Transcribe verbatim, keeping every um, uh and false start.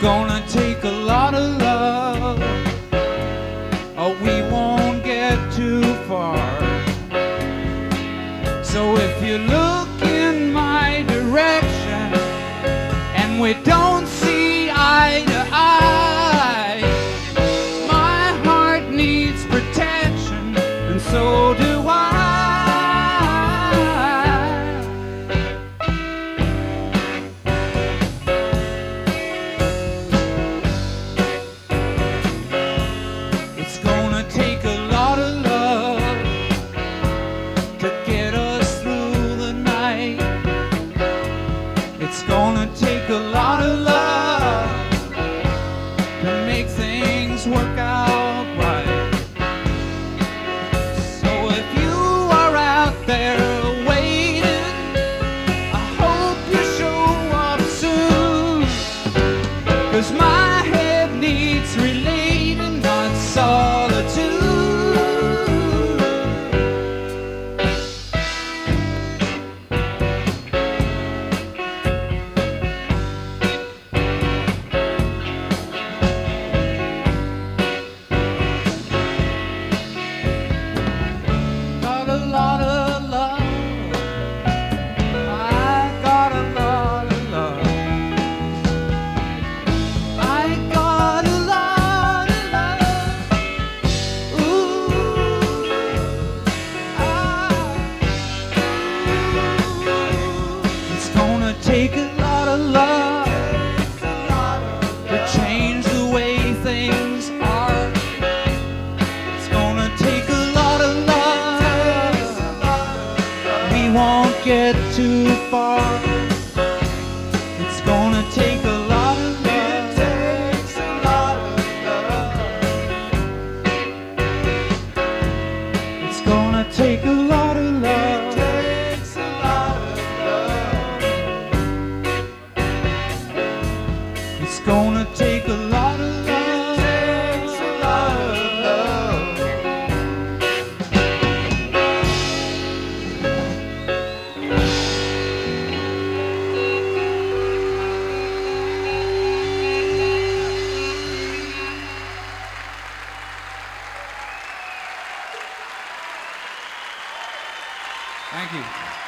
gonna take a lot of love, or we won't get too far. So if you look in my direction and we don't see eye to eye, my heart needs protection, and so do I. It's gonna take a lot of love to get us through the night. It's gonna take a lot of love to make things work out right. So if you are out there waiting, I hope you show up soon, 'cause my head needs relating, not solitude. Got a lot of love, I got a lot of love, I got a lot of love. Ooh, ah, ooh. It's gonna take a lot of love to change the way things are. It's gonna take a lot of love, we won't get too far. It's gonna take a lot of love. It takes a lot of love. It's gonna take a lot of love. It takes a lot of love. It's gonna take a lot of love. It takes a lot of love. Thank you.